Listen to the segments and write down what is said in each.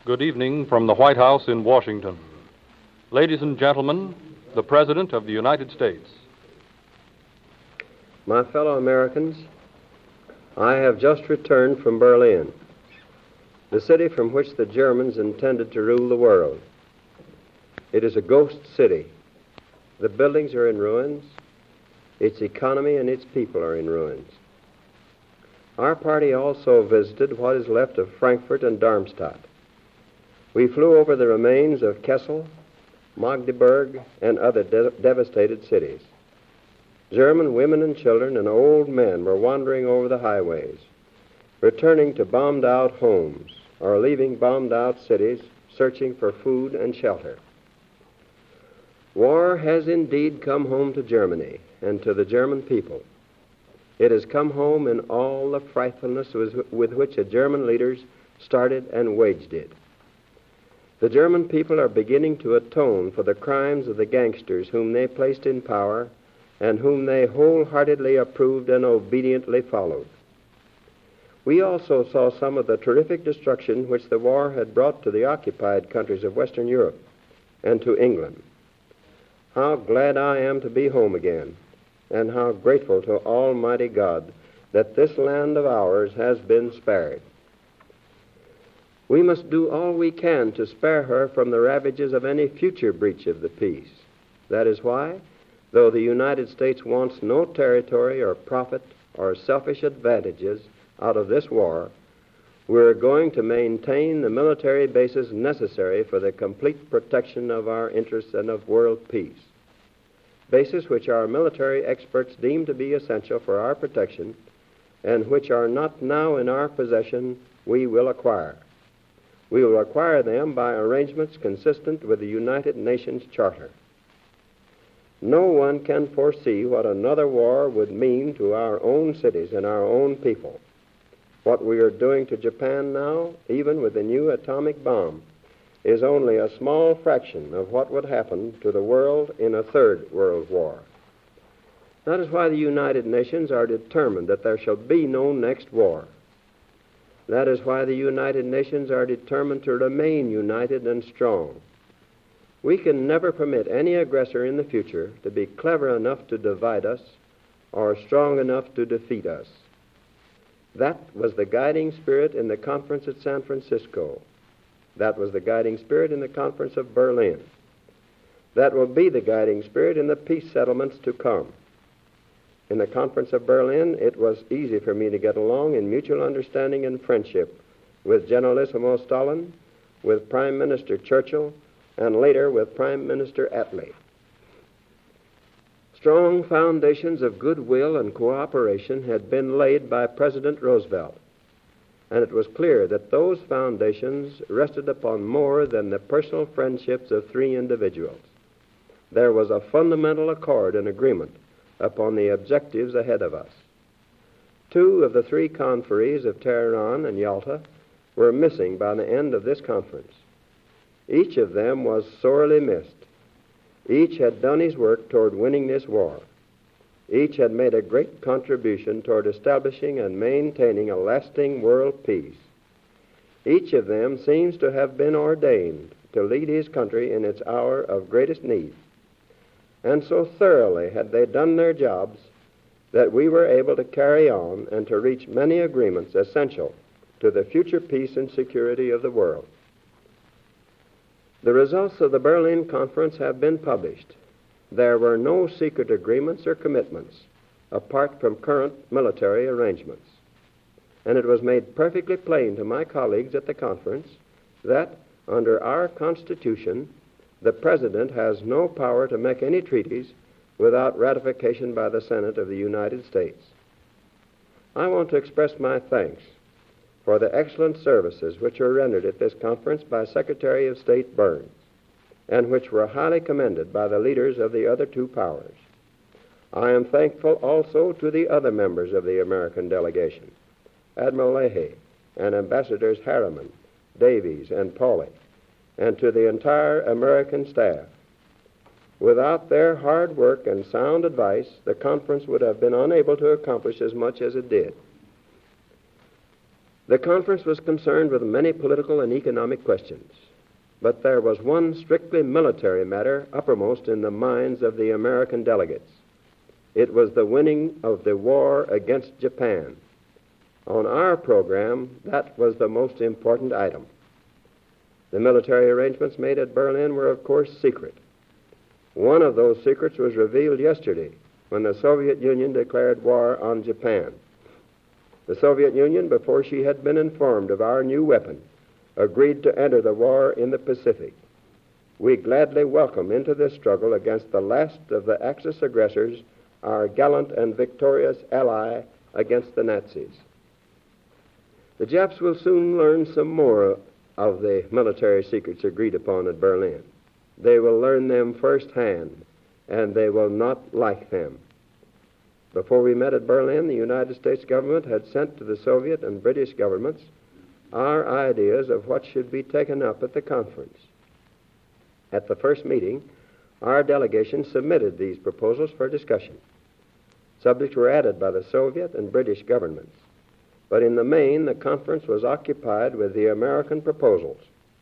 Good evening from the White House in Washington. Ladies and gentlemen, the President of the United States. My fellow Americans, I have just returned from Berlin, the city from which the Germans intended to rule the world. It is a ghost city. The buildings are in ruins. Its economy and its people are in ruins. Our party also visited what is left of Frankfurt and Darmstadt. We flew over the remains of Kassel, Magdeburg, and other devastated cities. German women and children and old men were wandering over the highways, returning to bombed-out homes or leaving bombed-out cities, searching for food and shelter. War has indeed come home to Germany and to the German people. It has come home in all the frightfulness with which the German leaders started and waged it. The German people are beginning to atone for the crimes of the gangsters whom they placed in power and whom they wholeheartedly approved and obediently followed. We also saw some of the terrific destruction which the war had brought to the occupied countries of Western Europe and to England. How glad I am to be home again, and how grateful to Almighty God that this land of ours has been spared. We must do all we can to spare her from the ravages of any future breach of the peace. That is why, though the United States wants no territory or profit or selfish advantages out of this war, we're going to maintain the military bases necessary for the complete protection of our interests and of world peace. Bases which our military experts deem to be essential for our protection and which are not now in our possession, we will acquire. We will acquire them by arrangements consistent with the United Nations Charter. No one can foresee what another war would mean to our own cities and our own people. What we are doing to Japan now, even with the new atomic bomb, is only a small fraction of what would happen to the world in a third world war. That is why the United Nations are determined that there shall be no next war. That is why the United Nations are determined to remain united and strong. We can never permit any aggressor in the future to be clever enough to divide us or strong enough to defeat us. That was the guiding spirit in the conference at San Francisco. That was the guiding spirit in the conference of Berlin. That will be the guiding spirit in the peace settlements to come. In the conference of Berlin, it was easy for me to get along in mutual understanding and friendship with Generalissimo Stalin, with Prime Minister Churchill, and later with Prime Minister Attlee. Strong foundations of goodwill and cooperation had been laid by President Roosevelt, and it was clear that those foundations rested upon more than the personal friendships of three individuals. There was a fundamental accord and agreement upon the objectives ahead of us. Two of the three conferees of Tehran and Yalta were missing by the end of this conference. Each of them was sorely missed. Each had done his work toward winning this war. Each had made a great contribution toward establishing and maintaining a lasting world peace. Each of them seems to have been ordained to lead his country in its hour of greatest need. And so thoroughly had they done their jobs that we were able to carry on and to reach many agreements essential to the future peace and security of the world. The results of the Berlin Conference have been published. There were no secret agreements or commitments apart from current military arrangements. And it was made perfectly plain to my colleagues at the conference that, under our Constitution, the President has no power to make any treaties without ratification by the Senate of the United States. I want to express my thanks for the excellent services which were rendered at this conference by Secretary of State Burns, and which were highly commended by the leaders of the other two powers. I am thankful also to the other members of the American delegation, Admiral Leahy and Ambassadors Harriman, Davies, and Pauley, and to the entire American staff. Without their hard work and sound advice, the conference would have been unable to accomplish as much as it did. The conference was concerned with many political and economic questions, but there was one strictly military matter uppermost in the minds of the American delegates. It was the winning of the war against Japan. On our program, that was the most important item. The military arrangements made at Berlin were, of course, secret. One of those secrets was revealed yesterday when the Soviet Union declared war on Japan. The Soviet Union, before she had been informed of our new weapon, agreed to enter the war in the Pacific. We gladly welcome into this struggle against the last of the Axis aggressors our gallant and victorious ally against the Nazis. The Japs will soon learn some more of the military secrets agreed upon at Berlin. They will learn them firsthand, and they will not like them. Before we met at Berlin, the United States government had sent to the Soviet and British governments our ideas of what should be taken up at the conference. At the first meeting, our delegation submitted these proposals for discussion. Subjects were added by the Soviet and British governments, but in the main, the conference was occupied with the American proposals.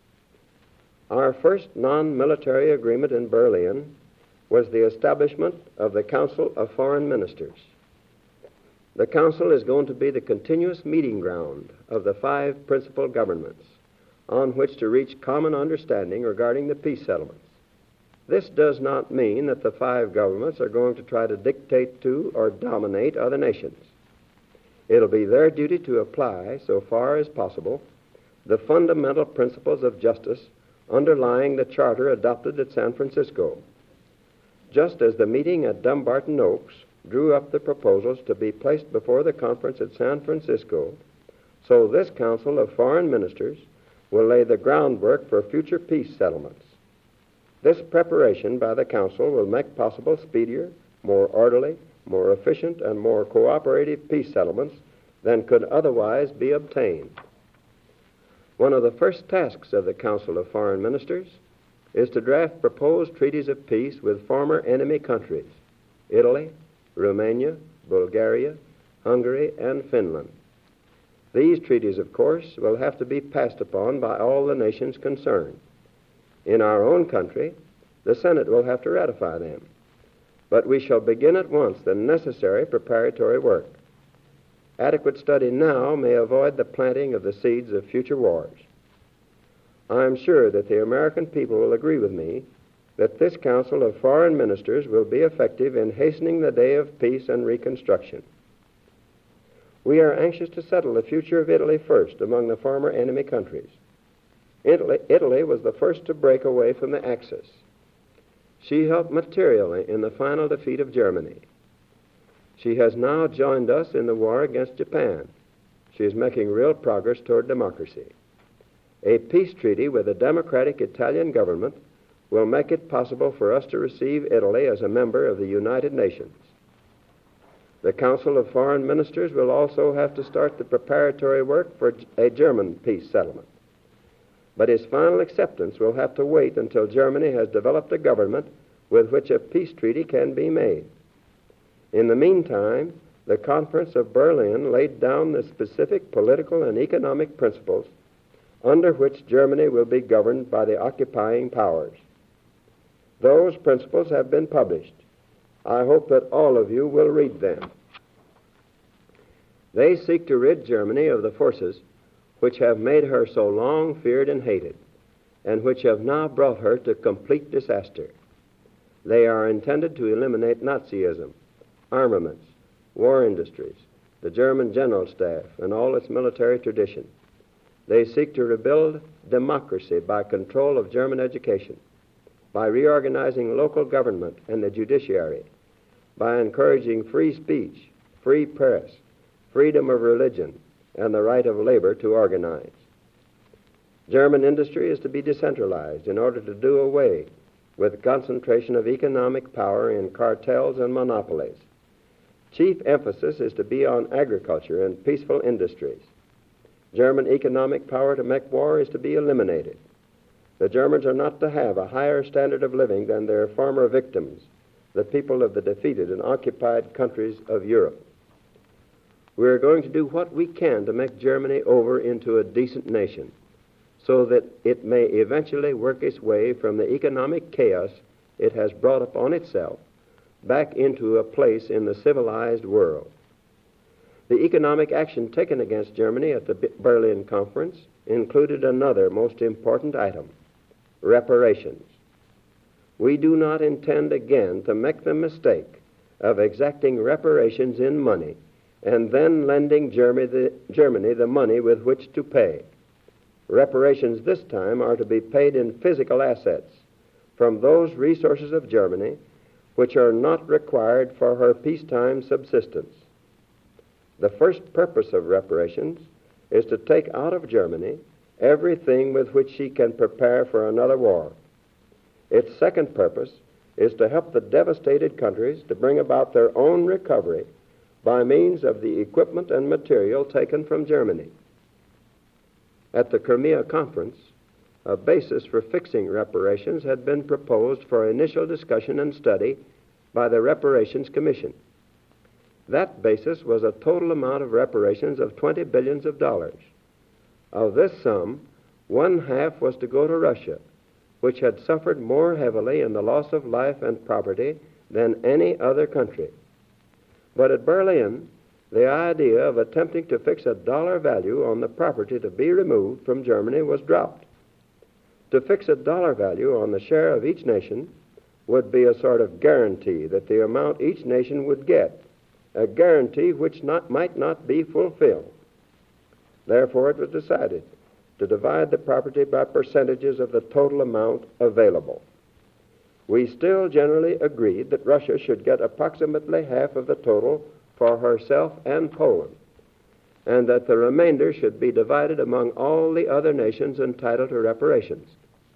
Our first non-military agreement in Berlin was the establishment of the Council of Foreign Ministers. The Council is going to be the continuous meeting ground of the 5 principal governments on which to reach common understanding regarding the peace settlements. This does not mean that the 5 governments are going to try to dictate to or dominate other nations. It'll be their duty to apply, so far as possible, the fundamental principles of justice underlying the charter adopted at San Francisco. Just as the meeting at Dumbarton Oaks drew up the proposals to be placed before the conference at San Francisco, so this Council of Foreign Ministers will lay the groundwork for future peace settlements. This preparation by the Council will make possible speedier, more orderly, more efficient, and more cooperative peace settlements than could otherwise be obtained. One of the first tasks of the Council of Foreign Ministers is to draft proposed treaties of peace with former enemy countries, Italy, Romania, Bulgaria, Hungary, and Finland. These treaties, of course, will have to be passed upon by all the nations concerned. In our own country, the Senate will have to ratify them. But we shall begin at once the necessary preparatory work. Adequate study now may avoid the planting of the seeds of future wars. I am sure that the American people will agree with me that this Council of Foreign Ministers will be effective in hastening the day of peace and reconstruction. We are anxious to settle the future of Italy first among the former enemy countries. Italy was the first to break away from the Axis. She helped materially in the final defeat of Germany. She has now joined us in the war against Japan. She is making real progress toward democracy. A peace treaty with the democratic Italian government will make it possible for us to receive Italy as a member of the United Nations. The Council of Foreign Ministers will also have to start the preparatory work for a German peace settlement. But its final acceptance will have to wait until Germany has developed a government with which a peace treaty can be made. In the meantime, the Conference of Berlin laid down the specific political and economic principles under which Germany will be governed by the occupying powers. Those principles have been published. I hope that all of you will read them. They seek to rid Germany of the forces which have made her so long feared and hated, and which have now brought her to complete disaster. They are intended to eliminate Nazism, armaments, war industries, the German general staff, and all its military tradition. They seek to rebuild democracy by control of German education, by reorganizing local government and the judiciary, by encouraging free speech, free press, freedom of religion, and the right of labor to organize. German industry is to be decentralized in order to do away with concentration of economic power in cartels and monopolies. Chief emphasis is to be on agriculture and peaceful industries. German economic power to make war is to be eliminated. The Germans are not to have a higher standard of living than their former victims, the people of the defeated and occupied countries of Europe. We are going to do what we can to make Germany over into a decent nation, so that it may eventually work its way from the economic chaos it has brought upon itself back into a place in the civilized world. The economic action taken against Germany at the Berlin Conference included another most important item: reparations. We do not intend again to make the mistake of exacting reparations in money and then lending Germany the money with which to pay. Reparations this time are to be paid in physical assets from those resources of Germany which are not required for her peacetime subsistence. The first purpose of reparations is to take out of Germany everything with which she can prepare for another war. Its second purpose is to help the devastated countries to bring about their own recovery by means of the equipment and material taken from Germany. At the Crimea Conference, a basis for fixing reparations had been proposed for initial discussion and study by the Reparations Commission. That basis was a total amount of reparations of $20 billion. Of this sum, one half was to go to Russia, which had suffered more heavily in the loss of life and property than any other country. But at Berlin, the idea of attempting to fix a dollar value on the property to be removed from Germany was dropped. To fix a dollar value on the share of each nation would be a sort of guarantee that the amount each nation would get, a guarantee which might not be fulfilled. Therefore, it was decided to divide the property by percentages of the total amount available. We still generally agreed that Russia should get approximately half of the total for herself and Poland, and that the remainder should be divided among all the other nations entitled to reparations.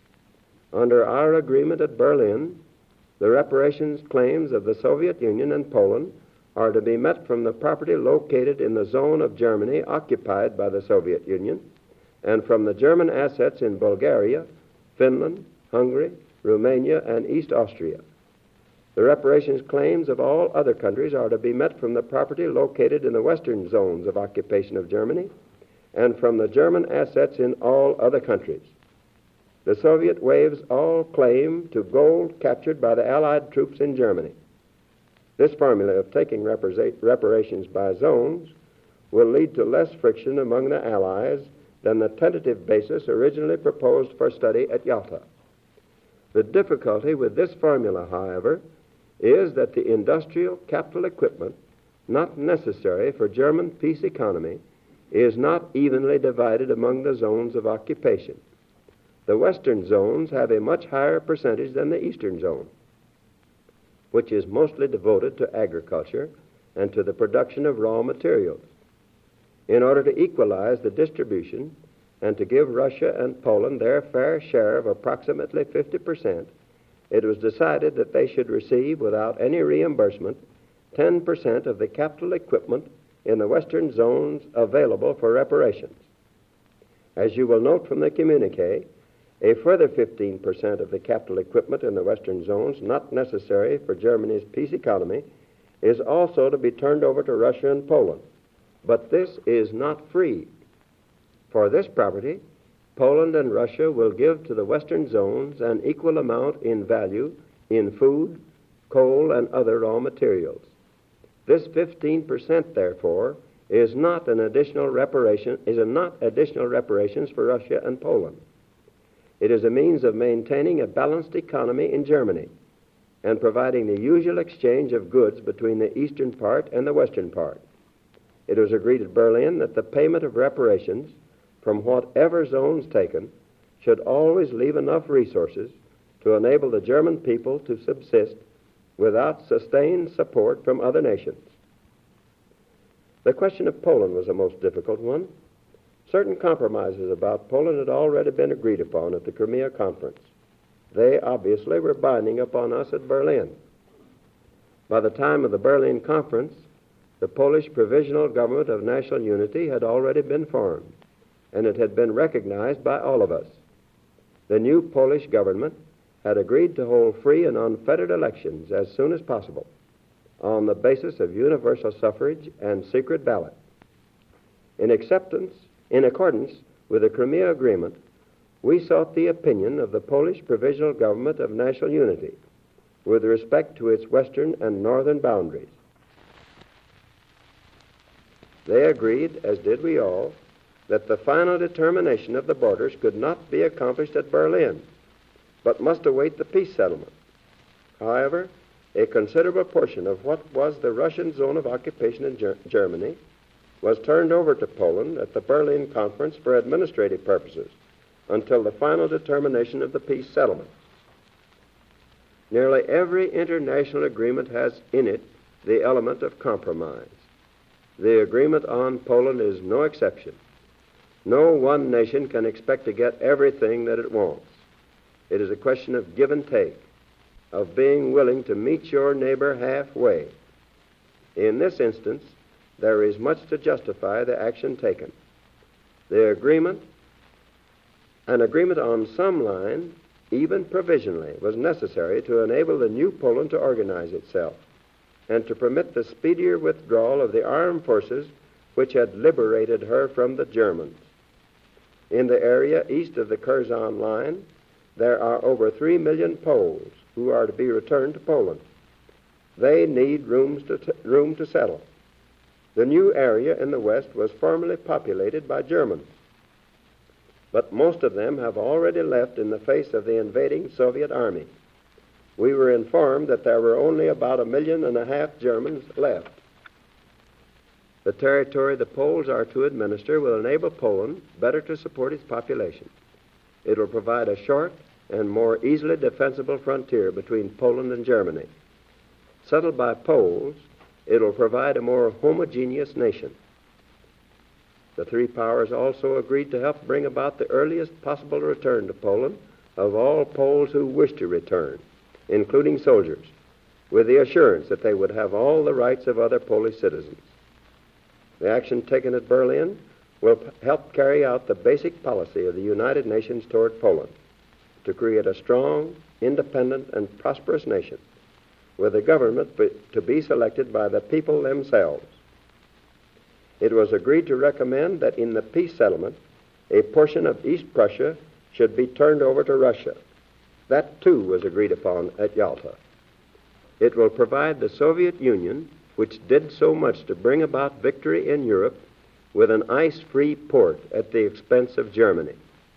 Under our agreement at Berlin, the reparations claims of the Soviet Union and Poland are to be met from the property located in the zone of Germany occupied by the Soviet Union, and from the German assets in Bulgaria, Finland, Hungary, Romania, and East Austria. The reparations claims of all other countries are to be met from the property located in the western zones of occupation of Germany and from the German assets in all other countries. The Soviet waives all claim to gold captured by the Allied troops in Germany. This formula of taking reparations by zones will lead to less friction among the Allies than the tentative basis originally proposed for study at Yalta. The difficulty with this formula, however, is that the industrial capital equipment not necessary for German peace economy is not evenly divided among the zones of occupation. The western zones have a much higher percentage than the eastern zone, which is mostly devoted to agriculture and to the production of raw materials. In order to equalize the distribution and to give Russia and Poland their fair share of approximately 50%, it was decided that they should receive, without any reimbursement, 10% of the capital equipment in the western zones available for reparations. As you will note from the communique, a further 15% of the capital equipment in the western zones not necessary for Germany's peace economy is also to be turned over to Russia and Poland. But this is not free. For this property, Poland and Russia will give to the western zones an equal amount in value in food, coal, and other raw materials. This 15%, therefore, is not additional reparations for Russia and Poland. It is a means of maintaining a balanced economy in Germany and providing the usual exchange of goods between the eastern part and the western part. It was agreed at Berlin that the payment of reparations from whatever zones taken should always leave enough resources to enable the German people to subsist without sustained support from other nations. The question of Poland was a most difficult one. Certain compromises about Poland had already been agreed upon at the Crimea Conference. They obviously were binding upon us at Berlin. By the time of the Berlin Conference, the Polish Provisional Government of National Unity had already been formed, and it had been recognized by all of us. The new Polish government had agreed to hold free and unfettered elections as soon as possible on the basis of universal suffrage and secret ballot. In accordance with the Crimea Agreement, we sought the opinion of the Polish Provisional Government of National Unity with respect to its western and northern boundaries. They agreed, as did we all, that the final determination of the borders could not be accomplished at Berlin, but must await the peace settlement. However, a considerable portion of what was the Russian zone of occupation in Germany was turned over to Poland at the Berlin Conference for administrative purposes until the final determination of the peace settlement. Nearly every international agreement has in it the element of compromise. The agreement on Poland is no exception. No one nation can expect to get everything that it wants. It is a question of give and take, of being willing to meet your neighbor halfway. In this instance, there is much to justify the action taken. An agreement on some line, even provisionally, was necessary to enable the new Poland to organize itself and to permit the speedier withdrawal of the armed forces which had liberated her from the Germans. In the area east of the Curzon line, there are over 3 million Poles who are to be returned to Poland. They need room to settle. The new area in the west was formerly populated by Germans, but most of them have already left in the face of the invading Soviet army. We were informed that there were only about 1.5 million Germans left. The territory the Poles are to administer will enable Poland better to support its population. It will provide a short and more easily defensible frontier between Poland and Germany. Settled by Poles, it will provide a more homogeneous nation. The three powers also agreed to help bring about the earliest possible return to Poland of all Poles who wish to return, including soldiers, with the assurance that they would have all the rights of other Polish citizens. The action taken at Berlin will help carry out the basic policy of the United Nations toward Poland, to create a strong, independent, and prosperous nation, with a government to be selected by the people themselves. It was agreed to recommend that in the peace settlement, a portion of East Prussia should be turned over to Russia. That, too, was agreed upon at Yalta. It will provide the Soviet Union, which did so much to bring about victory in Europe, with an ice-free port at the expense of Germany.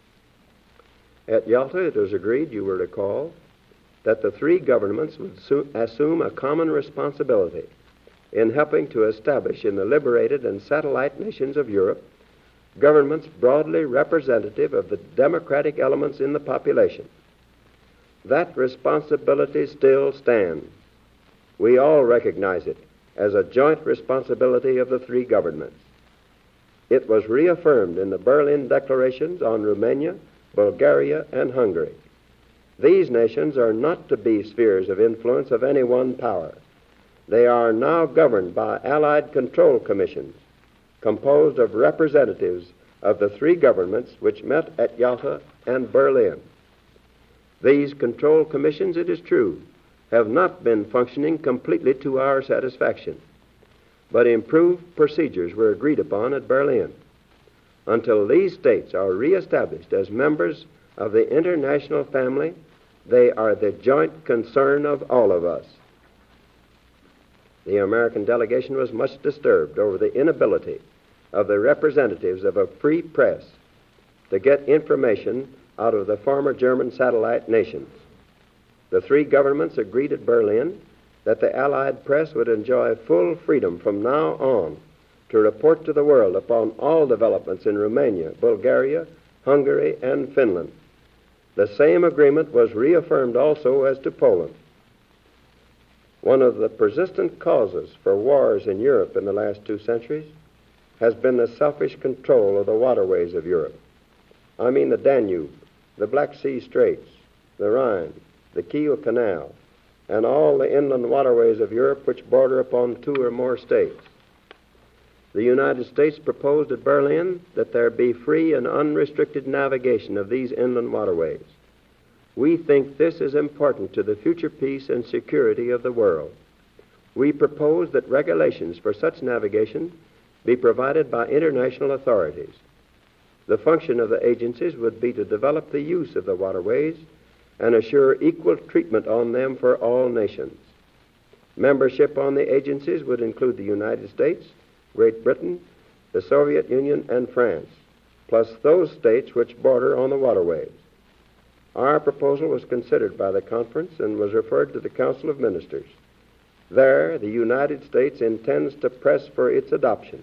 At Yalta, it was agreed, you will recall, that the three governments would assume a common responsibility in helping to establish in the liberated and satellite nations of Europe governments broadly representative of the democratic elements in the population. That responsibility still stands. We all recognize it as a joint responsibility of the three governments. It was reaffirmed in the Berlin Declarations on Romania, Bulgaria, and Hungary. These nations are not to be spheres of influence of any one power. They are now governed by Allied control commissions composed of representatives of the three governments which met at Yalta and Berlin. These control commissions, it is true, have not been functioning completely to our satisfaction, but improved procedures were agreed upon at Berlin. Until these states are reestablished as members of the international family, they are the joint concern of all of us. The American delegation was much disturbed over the inability of the representatives of a free press to get information out of the former German satellite nations. The three governments agreed at Berlin that the Allied press would enjoy full freedom from now on to report to the world upon all developments in Romania, Bulgaria, Hungary, and Finland. The same agreement was reaffirmed also as to Poland. One of the persistent causes for wars in Europe in the last 2 centuries has been the selfish control of the waterways of Europe. I mean the Danube, the Black Sea Straits, the Rhine, the Kiel Canal, and all the inland waterways of Europe which border upon 2 or more states. The United States proposed at Berlin that there be free and unrestricted navigation of these inland waterways. We think this is important to the future peace and security of the world. We propose that regulations for such navigation be provided by international authorities. The function of the agencies would be to develop the use of the waterways and assure equal treatment on them for all nations. Membership on the agencies would include the United States, Great Britain, the Soviet Union, and France, plus those states which border on the waterways. Our proposal was considered by the conference and was referred to the Council of Ministers. There, the United States intends to press for its adoption.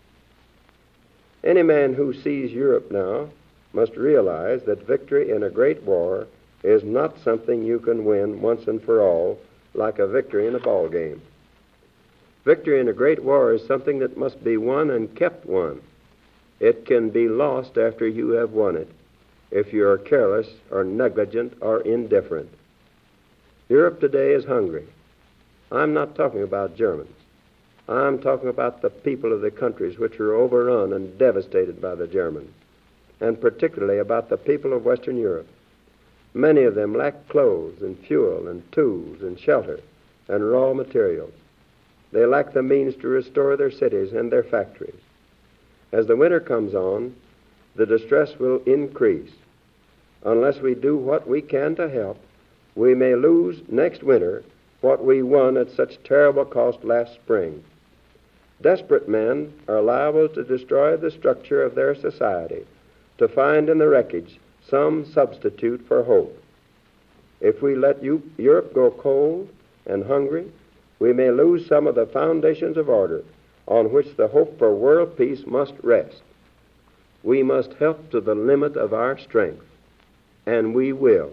Any man who sees Europe now must realize that victory in a great war is not something you can win once and for all like a victory in a ball game. Victory in a great war is something that must be won and kept won. It can be lost after you have won it if you are careless or negligent or indifferent. Europe today is hungry. I'm not talking about Germans. I'm talking about the people of the countries which are overrun and devastated by the Germans, and particularly about the people of Western Europe. Many of them lack clothes and fuel and tools and shelter and raw materials. They lack the means to restore their cities and their factories. As the winter comes on, the distress will increase. Unless we do what we can to help, we may lose next winter what we won at such terrible cost last spring. Desperate men are liable to destroy the structure of their society, to find in the wreckage some substitute for hope. If we let Europe go cold and hungry, we may lose some of the foundations of order on which the hope for world peace must rest. We must help to the limit of our strength, and we will.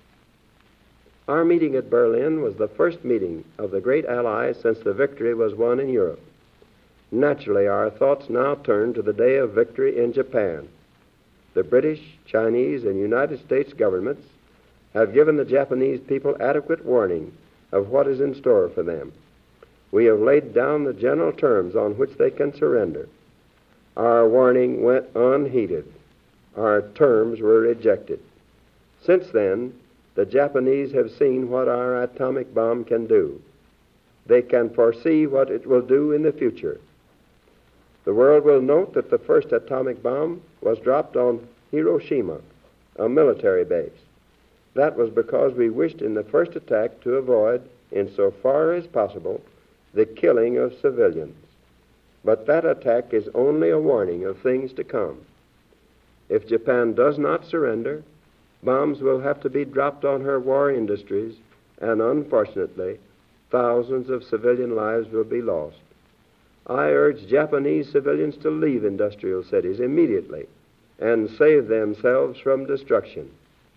Our meeting at Berlin was the first meeting of the great allies since the victory was won in Europe. Naturally, our thoughts now turn to the day of victory in Japan. The British, Chinese, and United States governments have given the Japanese people adequate warning of what is in store for them. We have laid down the general terms on which they can surrender. Our warning went unheeded. Our terms were rejected. Since then, the Japanese have seen what our atomic bomb can do. They can foresee what it will do in the future. The world will note that the first atomic bomb was dropped on Hiroshima, a military base. That was because we wished in the first attack to avoid, insofar as possible, the killing of civilians. But that attack is only a warning of things to come. If Japan does not surrender, bombs will have to be dropped on her war industries, and unfortunately, thousands of civilian lives will be lost. I urge Japanese civilians to leave industrial cities immediately and save themselves from destruction.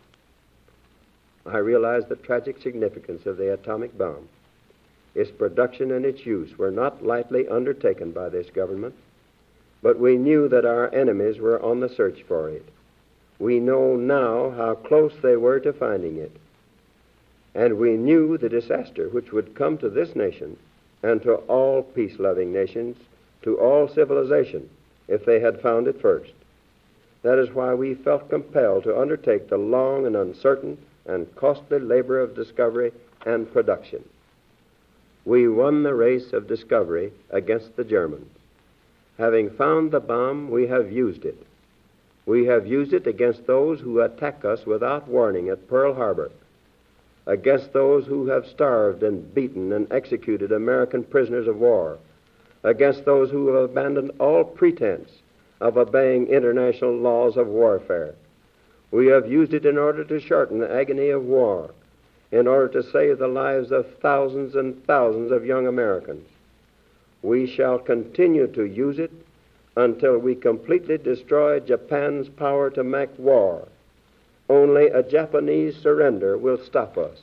I realize the tragic significance of the atomic bomb. Its production and its use were not lightly undertaken by this government, but we knew that our enemies were on the search for it. We know now how close they were to finding it. And we knew the disaster which would come to this nation and to all peace-loving nations, to all civilization, if they had found it first. That is why we felt compelled to undertake the long and uncertain and costly labor of discovery and production. We won the race of discovery against the Germans. Having found the bomb, we have used it. We have used it against those who attack us without warning at Pearl Harbor, against those who have starved and beaten and executed American prisoners of war, against those who have abandoned all pretense of obeying international laws of warfare. We have used it in order to shorten the agony of war, in order to save the lives of thousands and thousands of young Americans. We shall continue to use it until we completely destroy Japan's power to make war. Only a Japanese surrender will stop us.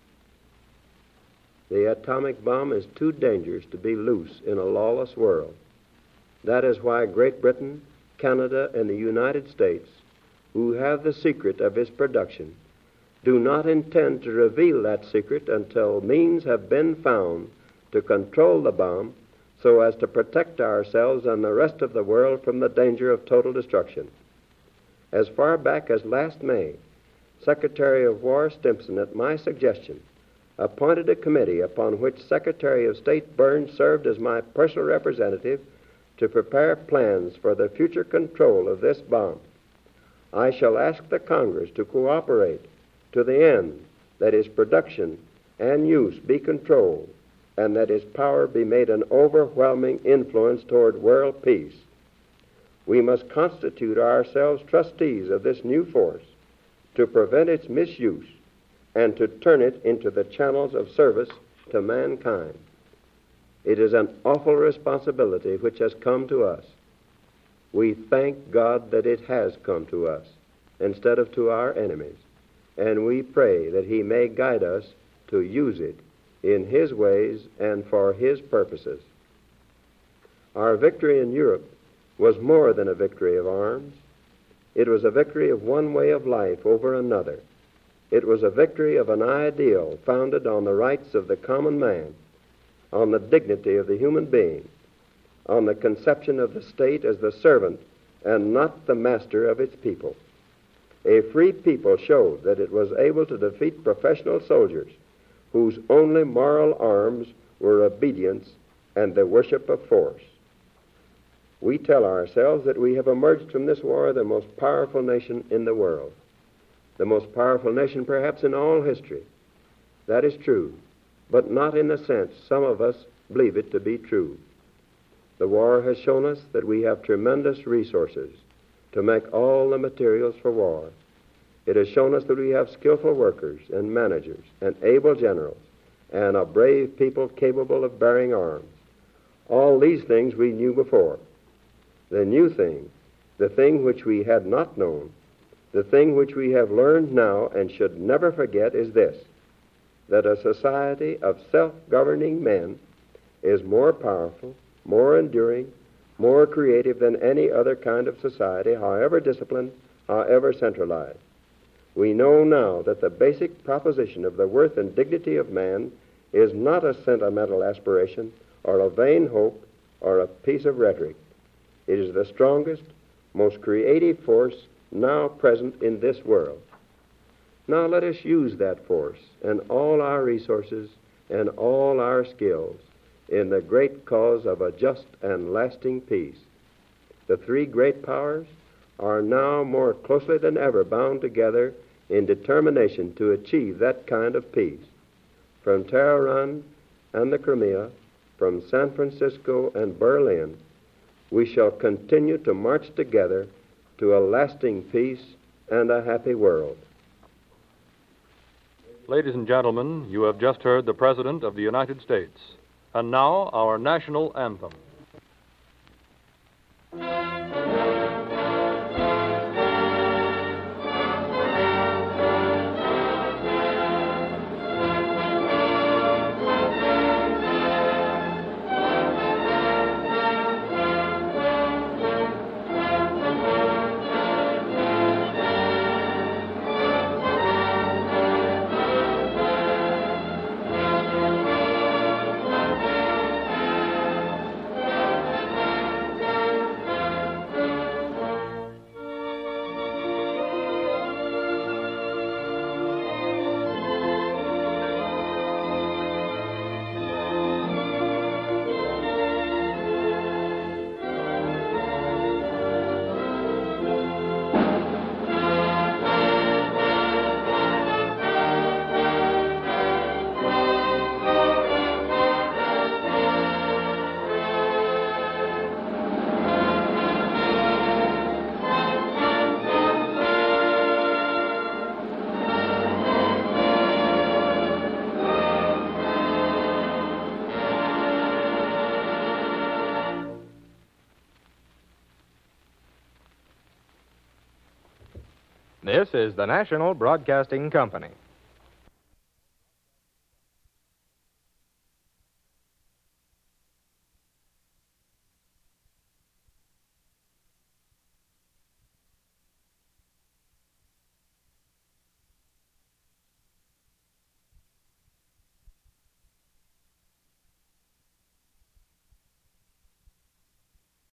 The atomic bomb is too dangerous to be loose in a lawless world. That is why Great Britain, Canada, and the United States, who have the secret of its production, do not intend to reveal that secret until means have been found to control the bomb so as to protect ourselves and the rest of the world from the danger of total destruction. As far back as last May, Secretary of War Stimson, at my suggestion, appointed a committee upon which Secretary of State Burns served as my personal representative to prepare plans for the future control of this bomb. I shall ask the Congress to cooperate to the end that its production and use be controlled and that its power be made an overwhelming influence toward world peace. We must constitute ourselves trustees of this new force to prevent its misuse and to turn it into the channels of service to mankind. It is an awful responsibility which has come to us. We thank God that it has come to us instead of to our enemies, and we pray that He may guide us to use it in His ways and for His purposes. Our victory in Europe was more than a victory of arms. It was a victory of one way of life over another. It was a victory of an ideal founded on the rights of the common man, on the dignity of the human being, on the conception of the state as the servant and not the master of its people. A free people showed that it was able to defeat professional soldiers whose only moral arms were obedience and the worship of force. We tell ourselves that we have emerged from this war the most powerful nation in the world, the most powerful nation perhaps in all history. That is true, but not in the sense some of us believe it to be true. The war has shown us that we have tremendous resources to make all the materials for war. It has shown us that we have skillful workers and managers and able generals and a brave people capable of bearing arms. All these things we knew before. The new thing, the thing which we had not known, the thing which we have learned now and should never forget is this, that a society of self-governing men is more powerful, more enduring, more creative than any other kind of society, however disciplined, however centralized. We know now that the basic proposition of the worth and dignity of man is not a sentimental aspiration or a vain hope or a piece of rhetoric. It is the strongest, most creative force now present in this world. Now let us use that force and all our resources and all our skills in the great cause of a just and lasting peace. The three great powers are now more closely than ever bound together in determination to achieve that kind of peace. From Tehran and the Crimea, from San Francisco and Berlin, we shall continue to march together to a lasting peace and a happy world. Ladies and gentlemen, you have just heard the President of the United States. And now, our national anthem. This is the National Broadcasting Company.